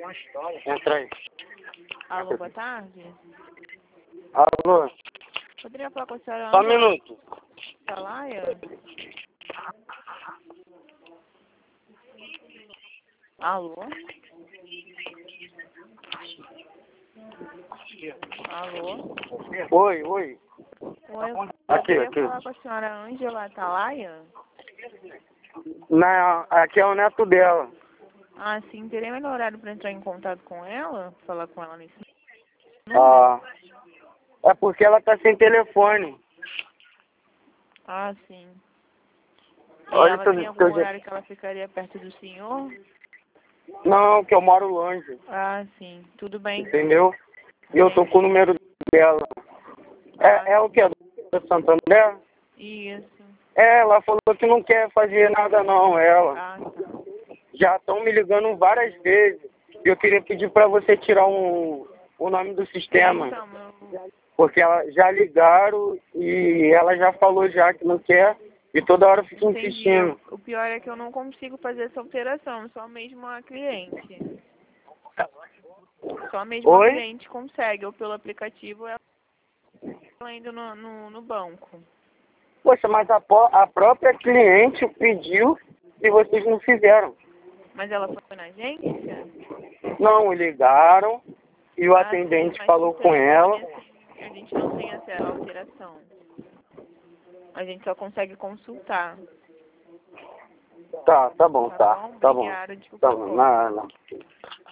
Entra aí. Alô, boa tarde. Alô? Poderia falar com a senhora Só um minuto. Atalaia? Alô? Alô? Oi. Oi, eu Aqui. poderia falar com a senhora Ângela Atalaia? Não, aqui é o neto dela. Ah, sim. Teria melhor horário para entrar em contato com ela? Falar com ela nesse Ah, é porque ela tá sem telefone. Ah, sim. E Olha ela tudo tem que algum eu já... horário que ela ficaria perto do senhor? Não, que eu moro longe. Ah, sim. Tudo bem. Entendeu? E eu tô com o número dela. É o que? É do Santander? Isso. Ela falou que não quer fazer nada não, ela. Ah, tá. Já estão me ligando várias vezes. Eu queria pedir para você tirar o nome do sistema. Então, Porque ela já ligaram e ela já falou já que não quer. E toda hora fica entendi. insistindo. O pior é que eu não consigo fazer essa alteração, só mesmo a cliente. Só mesmo a Oi? cliente consegue, ou pelo aplicativo, ela indo no banco. Poxa, mas a própria cliente pediu e vocês não fizeram. Mas ela foi na agência? Não, ligaram e o atendente Mas falou por com telefone, ela. assim, a gente não tem essa alteração. A gente só consegue consultar. Tá bom, tá. Tá bom. Obrigada, de Tá qualquer bom, forma. não.